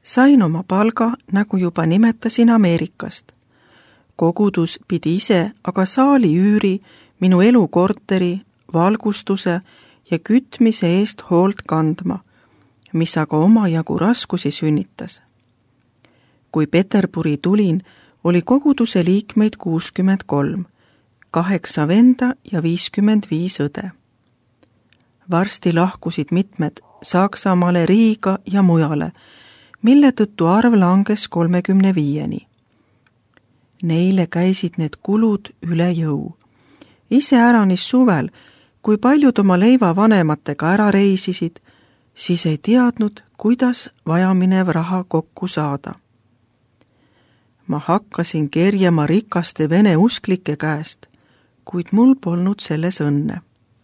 Sain oma palga, nagu juba nimetasin, Ameerikast. Kogudus pidi ise aga saali üüri, minu elukorteri, valgustuse ja kütmise eest hoolt kandma, mis aga omajagu raskusi sünnitas. Kui Peterburi tulin, oli koguduse liikmeid 63, 8 venda ja 55 õde. Varsti lahkusid mitmed Saksamaale, Riiga ja mujale, mille tõttu arv langes 35-ni. Neile käisid need kulud üle jõu. Iseäranis suvel, kui paljud oma leiva vanematega ära reisisid, siis ei teadnud, kuidas vajaminev raha kokku saada. Ma hakkasin kerjama rikaste vene usklike käest, kuid mul polnud selles õnne.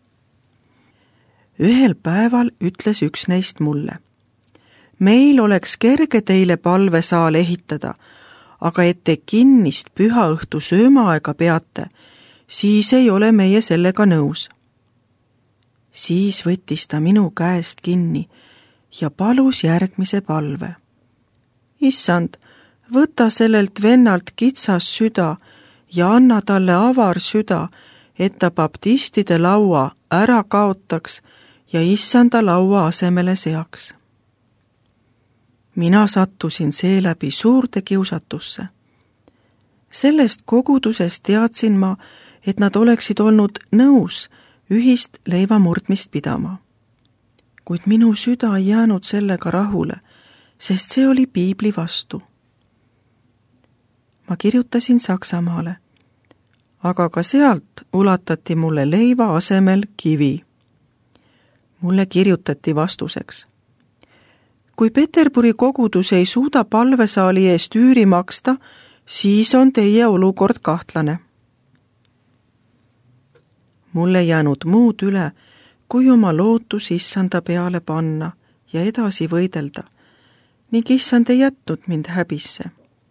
Ühel päeval ütles üks neist mulle: meil oleks kerge teile palvesaal ehitada, aga et te kinnist pühaõhtu söömaaega peate, siis ei ole meie sellega nõus. Siis võttis ta minu käest kinni ja palus järgmise palve. Issand, võta sellelt vennalt kitsas süda ja anna talle avar süda, et ta baptistide laua ära kaotaks ja issanda laua asemele seaks. Mina sattusin seeläbi suurde kiusatusse. Sellest kogudusest teadsin ma, et nad oleksid olnud nõus ühist leivamurdmist pidama. Kuid minu süda ei jäänud sellega rahule, sest see oli piibli vastu. Ma kirjutasin Saksamaale, aga ka sealt ulatati mulle leiva asemel kivi. Mulle kirjutati vastuseks: kui Peterburi kogudus ei suuda palvesaali eest üüri maksta, siis on teie olukord kahtlane. Mul ei jäänud muud üle, kui oma lootus issanda peale panna ja edasi võidelda, ning issand ei jätnud mind häbisse.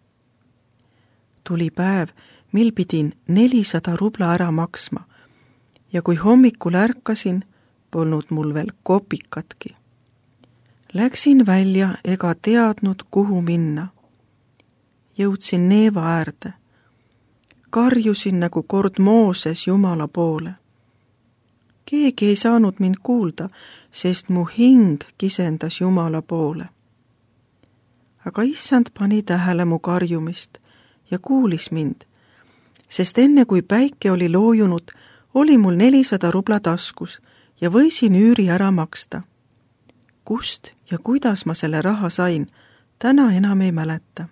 Tuli päev, mil pidin 400 rubla ära maksma ja kui hommikul ärkasin, polnud mul veel kopikatki. Läksin välja ega teadnud, kuhu minna. Jõudsin neeva äärde. Karjusin nagu kord Mooses Jumala poole. Keegi ei saanud mind kuulda, sest mu hing kisendas Jumala poole. Aga issand pani tähele mu karjumist ja kuulis mind, sest enne kui päike oli loojunud, oli mul 400 rubla taskus ja võisin üüri ära maksta. Kust ja kuidas ma selle raha sain, täna enam ei mäleta.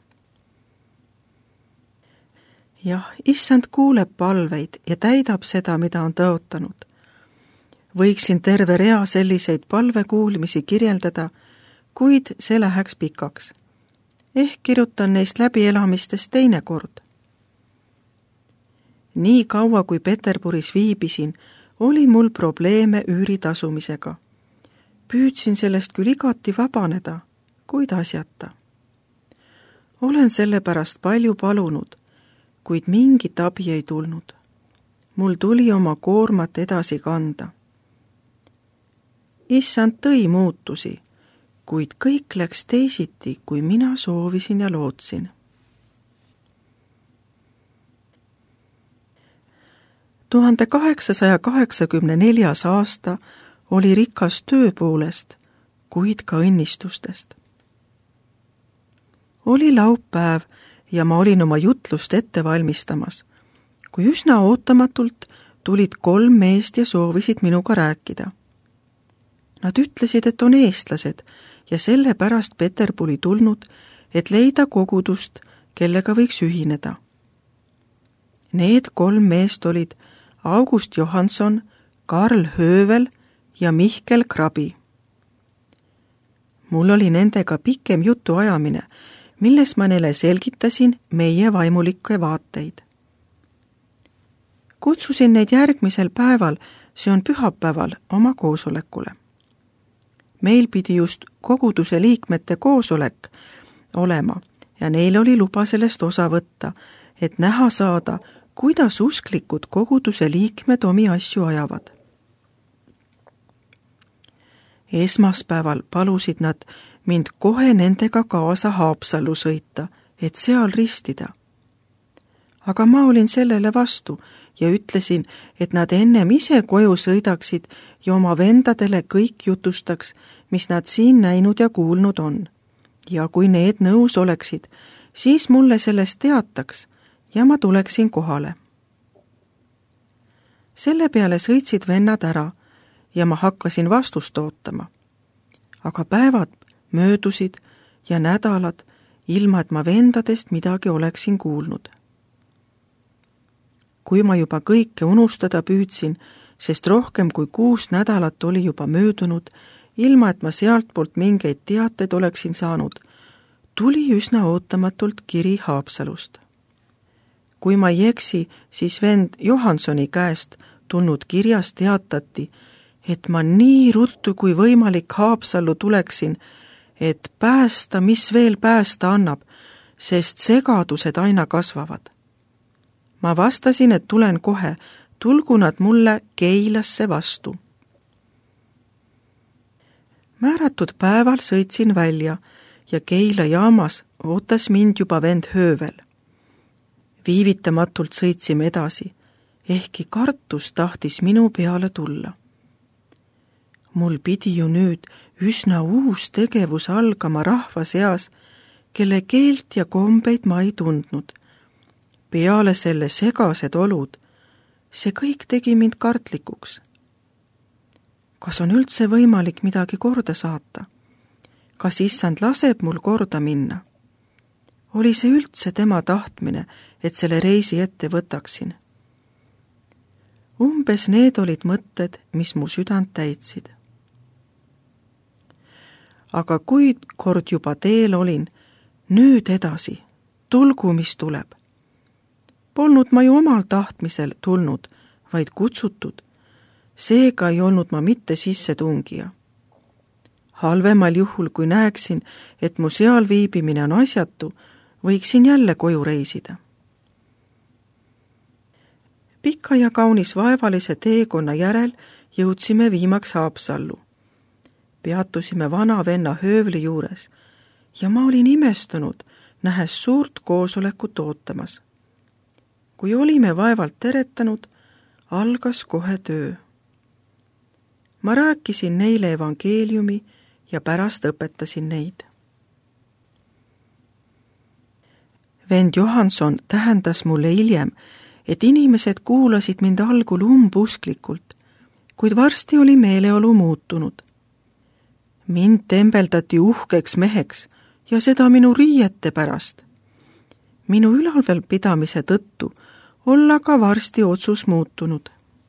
Jah, issand kuuleb palveid ja täidab seda, mida on tõotanud. Võiksin terve rea selliseid palvekuulmisi kirjeldada, kuid see läheks pikaks. Ehk kirjutan neist läbielamistest teine kord. Nii kaua, kui Peterburis viibisin, oli mul probleeme üüri tasumisega. Püüdsin sellest küll igati vabaneda, kuid asjata. Olen selle pärast palju palunud, kuid mingit abi ei tulnud. Mul tuli oma koormat edasi kanda. Issand tõi muutusi, kuid kõik läks teisiti, kui mina soovisin ja lootsin. – 1884. aasta oli rikas töö poolest, kuid ka õnnistustest. Oli laupäev ja ma olin oma jutlust ette valmistamas, kui üsna ootamatult tulid 3 meest ja soovisid minuga rääkida. Nad ütlesid, et on eestlased ja sellepärast Peterburi tulnud, et leida kogudust, kellega võiks ühineda. Need 3 meest olid August Johansson, Karl Höövel ja Mihkel Krabi. Mul oli nendega pikem jutuajamine, milles ma neile selgitasin meie vaimulikke vaateid. Kutsusin neid järgmisel päeval, see on pühapäeval, oma koosolekule. Meil pidi just koguduse liikmete koosolek olema ja neil oli luba sellest osa võtta, et näha saada, kuidas usklikud koguduse liikmed omi asju ajavad. Esmaspäeval palusid nad mind kohe nendega kaasa Haapsallu sõita, et seal ristida. Aga ma olin sellele vastu ja ütlesin, et nad ennem ise koju sõidaksid ja oma vendadele kõik jutustaks, mis nad siin näinud ja kuulnud on. Ja kui need nõus oleksid, siis mulle sellest teataks ja ma tuleksin kohale. Selle peale sõitsid vennad ära ja ma hakkasin vastust ootama. Aga päevad möödusid ja nädalad, ilma et ma vendadest midagi oleksin kuulnud. Kui ma juba kõike unustada püüdsin, sest rohkem kui 6 nädalat oli juba möödunud, ilma et ma sealtpoolt mingeid teateid oleksin saanud, tuli üsna ootamatult kiri Haapsalust. Kui ma ei eksi, siis vend Johansoni käest tulnud kirjas teatati, et ma nii ruttu kui võimalik Haapsallu tuleksin, et päästa, mis veel päästa annab, sest segadused aina kasvavad. Ma vastasin, et tulen kohe, tulgu nad mulle Keilasse vastu. Määratud päeval sõitsin välja ja Keila jaamas ootas mind juba vend Höövel. Viivitamatult sõitsime edasi, ehkki kartus tahtis minu peale tulla. Mul pidi ju nüüd üsna uus tegevus algama rahva seas, kelle keelt ja kombeid ma ei tundnud. Peale selle segased olud, see kõik tegi mind kartlikuks. Kas on üldse võimalik midagi korda saata? Kas issand laseb mul korda minna? Oli see üldse tema tahtmine, et selle reisi ette võtaksin? Umbes need olid mõtted, mis mu südant täitsid. Aga kui kord juba teel olin, nüüd edasi, tulgu mis tuleb. Polnud ma ju omal tahtmisel tulnud, vaid kutsutud. Seega ei olnud ma mitte sissetungija. Halvemal juhul, kui näeksin, et mu seal viibimine on asjatu, võiksin jälle koju reisida. Pika ja kaunis vaevalise teekonna järel jõudsime viimaks Haapsallu. Peatusime vana venna Höövli juures ja ma olin imestunud, nähes suurt koosolekut ootamas. Kui olime vaevalt teretanud, algas kohe töö. Ma rääkisin neile evangeeliumi ja pärast õpetasin neid. Vend Johanson tähendas mulle hiljem, et inimesed kuulasid mind algul umbusklikult, kuid varsti oli meeleolu muutunud. Mind tembeldati uhkeks meheks ja seda minu riiete pärast. Minu ülalvelpidamise tõttu olla ka varsti otsus muutunud.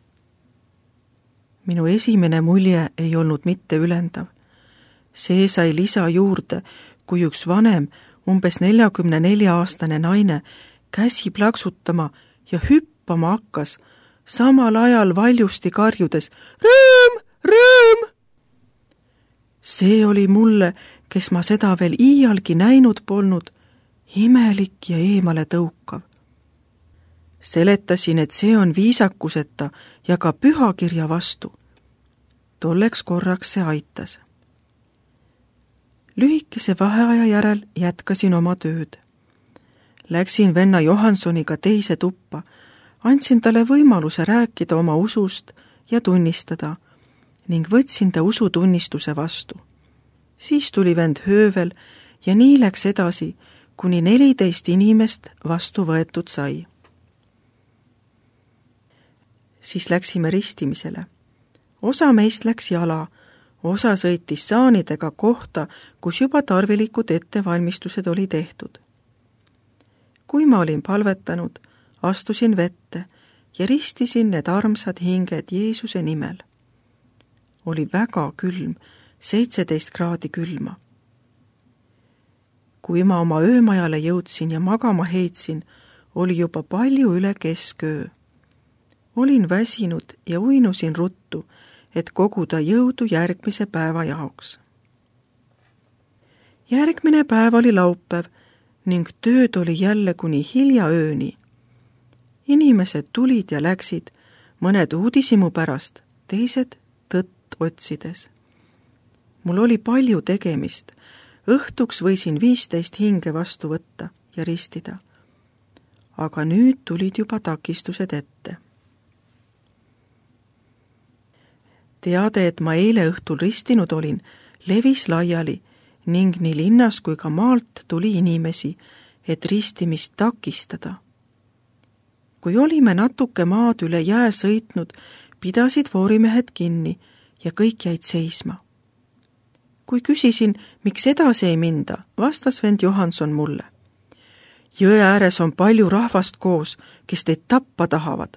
Minu esimene mulje ei olnud mitte ülendav. See sai lisa juurde, kui üks vanem, umbes 44-aastane naine käsi plaksutama ja hüppama hakkas, samal ajal valjusti karjudes rõõm, rõõm! See oli mulle, kes ma seda veel iialgi näinud polnud, imelik ja eemale tõukav. Seletasin, et see on viisakuseta ja ka pühakirja vastu. Tolleks korraks see aitas. Lühikese vaheaja järel jätkasin oma tööd. Läksin venna Johansoniga teise tuppa, andsin talle võimaluse rääkida oma usust ja tunnistada ning võtsin ta usutunnistuse vastu. Siis tuli vend Höövel ja nii läks edasi, kuni 14 inimest vastu võetud sai. Siis läksime ristimisele. Osa meist läks jala, osa sõitis saanidega kohta, kus juba tarvilikud ettevalmistused oli tehtud. Kui ma olin palvetanud, astusin vette ja ristisin need armsad hinged Jeesuse nimel. Oli väga külm, 17 kraadi külma. Kui ma oma öömajale jõudsin ja magama heitsin, oli juba palju üle kesköö. Olin väsinud ja uinusin ruttu, et koguda jõudu järgmise päeva jaoks. Järgmine päev oli laupäev ning tööd oli jälle kuni hilja ööni. Inimesed tulid ja läksid, mõned uudishimu pärast, teised tõtt otsides. Mul oli palju tegemist, õhtuks võisin 15 hinge vastu võtta ja ristida. Aga nüüd tulid juba takistused ette. Teade, et ma eile õhtul ristinud olin, levis laiali ning nii linnas kui ka maalt tuli inimesi, et ristimist takistada. Kui olime natuke maad üle jää sõitnud, pidasid voorimehed kinni ja kõik jäid seisma. Kui küsisin, miks edasi ei minda, vastas vend Johanson mulle. Jõe ääres on palju rahvast koos, kes teid tappa tahavad.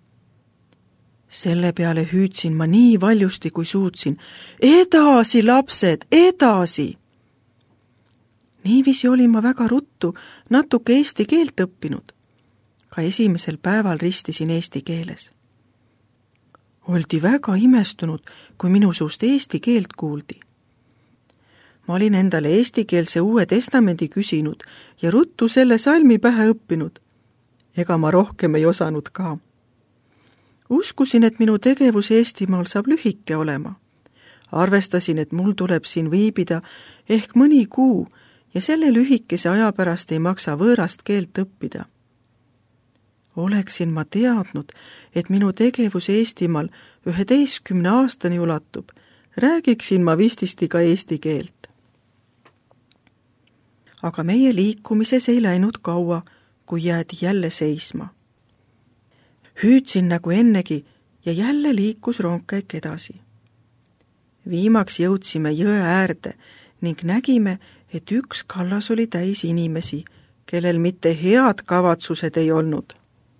Selle peale hüüdsin ma nii valjusti, kui suutsin. Edasi, lapsed, edasi! Niiviisi olin ma väga ruttu natuke eesti keelt õppinud. Ka esimesel päeval ristisin eesti keeles. Oldi väga imestunud, kui minu suust eesti keelt kuuldi. Ma olin endale eestikeelse Uue Testamendi küsinud ja ruttu selle salmi pähe õppinud. Ega ma rohkem ei osanud ka. Uskusin, et minu tegevus Eestimaal saab lühike olema. Arvestasin, et mul tuleb siin viibida ehk mõni kuu ja selle lühikese aja pärast ei maksa võõrast keelt õppida. Oleksin ma teadnud, et minu tegevus Eestimaal 11 aastani ulatub, räägiksin ma vististi ka eesti keelt. Aga meie liikumises ei läinud kaua, kui jäädi jälle seisma. Hüüdsin nagu ennegi ja jälle liikus rongkäik edasi. Viimaks jõudsime jõe äärde ning nägime, et üks kallas oli täis inimesi, kellel mitte head kavatsused ei olnud.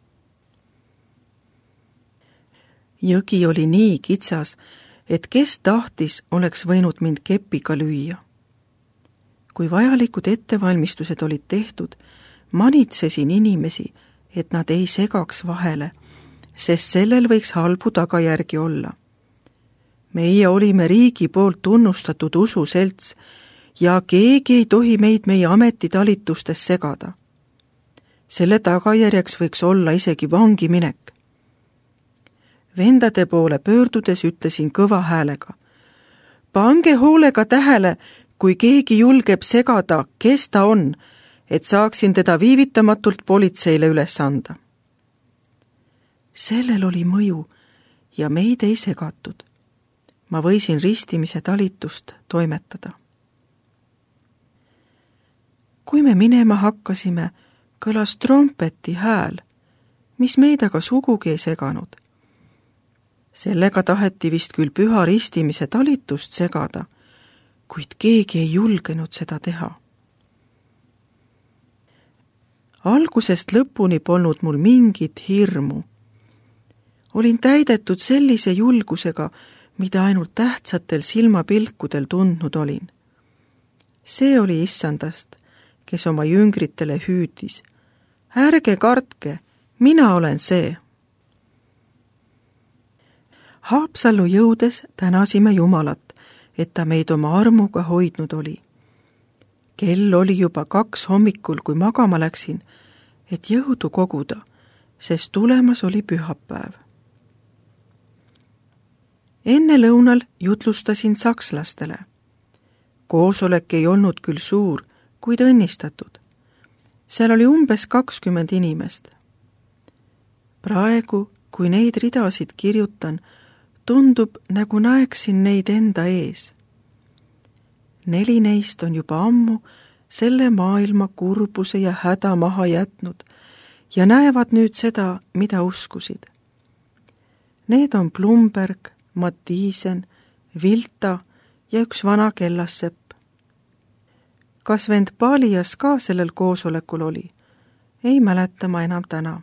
Jõgi oli nii kitsas, et kes tahtis, oleks võinud mind kepiga lüüa. Kui vajalikud ettevalmistused olid tehtud, manitsesin inimesi, et nad ei segaks vahele, sest sellel võiks halbu tagajärgi olla. Meie olime riigi poolt tunnustatud ususelts ja keegi ei tohi meid meie ametitalitustes segada. Selle tagajärjeks võiks olla isegi vangi minek. Vendade poole pöördudes ütlesin kõva häälega. Pange hoolega tähele, kui keegi julgeb segada, kes ta on, et saaksin teda viivitamatult politseile üles anda. Sellel oli mõju ja meid ei segatud. Ma võisin ristimise talitust toimetada. Kui me minema hakkasime, kõlas trompeti hääl, mis meid aga sugugi ei seganud. Sellega taheti vist küll püha ristimise talitust segada, kuid keegi ei julgenud seda teha. Algusest lõpuni polnud mul mingit hirmu. Olin täidetud sellise julgusega, mida ainult tähtsatel silmapilkudel tundnud olin. See oli Issandast, kes oma jüngritele hüüdis. Ärge kartke, mina olen see. Haapsallu jõudes tänasime Jumalat, et ta meid oma armuga hoidnud oli. Kell oli juba 2 hommikul, kui magama läksin, et jõudu koguda, sest tulemas oli pühapäev. Enne lõunal jutlustasin sakslastele. Koosolek ei olnud küll suur, kuid õnnistatud. Seal oli umbes 20 inimest. Praegu, kui neid ridasid kirjutan, tundub, nagu näeksin neid enda ees. 4 neist on juba ammu selle maailma kurbuse ja häda maha jätnud ja näevad nüüd seda, mida uskusid. Need on Blumberg, Mattiisen, Vilta ja üks vana kellassepp. Kas vend Paalias ka sellel koosolekul oli? Ei mäleta ma enam täna.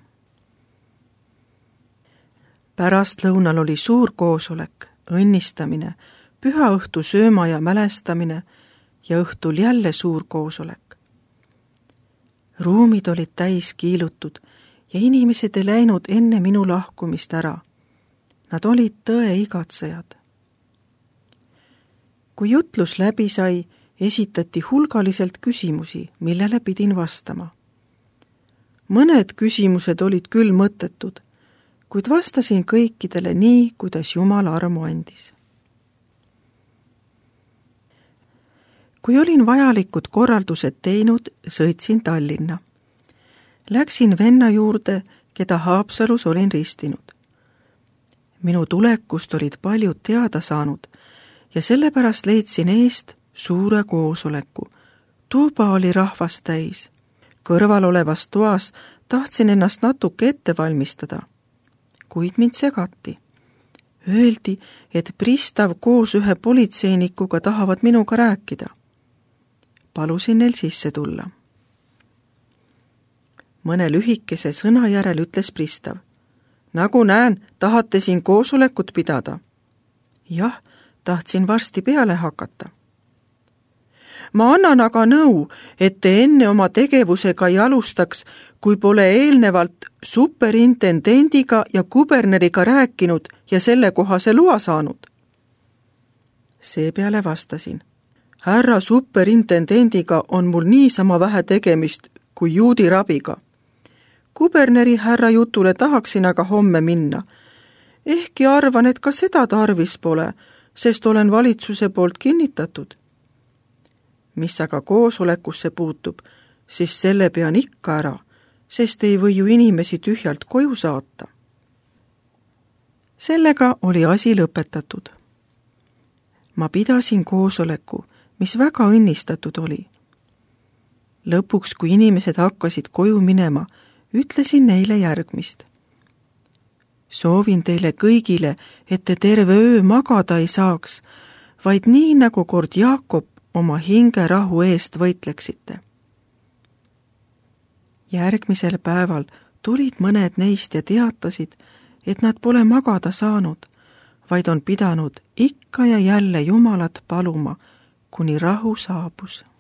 Pärast lõunal oli suur koosolek, õnnistamine, pühaõhtu sööma ja mälestamine ja õhtul jälle suur koosolek. Ruumid olid täis kiilutud ja inimesed ei läinud enne minu lahkumist ära. Nad olid tõe igatsejad. Kui jutlus läbi sai, esitati hulgaliselt küsimusi, millele pidin vastama. Mõned küsimused olid küll mõttetud, kuid vastasin kõikidele nii, kuidas Jumal armu andis. Kui olin vajalikud korraldused teinud, sõitsin Tallinna. Läksin venna juurde, keda Haapsalus olin ristinud. Minu tulekust olid paljud teada saanud ja sellepärast leidsin eest suure koosoleku. Tuuba oli rahvast täis. Kõrval olevas toas tahtsin ennast natuke ette valmistada, kuid mind segati. Öeldi, et pristav koos ühe politseinikuga tahavad minuga rääkida. Palusin neil sisse tulla. Mõne lühikese sõna järel ütles pristav: nagu näen, tahate siin koosolekut pidada. Jah, tahtsin varsti peale hakata. Ma annan aga nõu, et te enne oma tegevusega ei alustaks, kui pole eelnevalt superintendendiga ja kuberneriga rääkinud ja sellekohase loa saanud. Seepeale vastasin: härra superintendendiga on mul niisama vähe tegemist kui juudi rabiga. Kuberneri härra jutule tahaksin aga homme minna. Ehkki arvan, et ka seda tarvis pole, sest olen valitsuse poolt kinnitatud. Mis aga koosolekusse puutub, siis selle pean ikka ära, sest ei või ju inimesi tühjalt koju saata. Sellega oli asi lõpetatud. Ma pidasin koosoleku, mis väga õnnistatud oli. Lõpuks, kui inimesed hakkasid koju minema, ütlesin neile järgmist. Soovin teile kõigile, et te terve öö magada ei saaks, vaid nii nagu kord Jaakob oma hinge rahu eest võitleksite. Järgmisel päeval tulid mõned neist ja teatasid, et nad pole magada saanud, vaid on pidanud ikka ja jälle Jumalat paluma, kuni rahu saabus.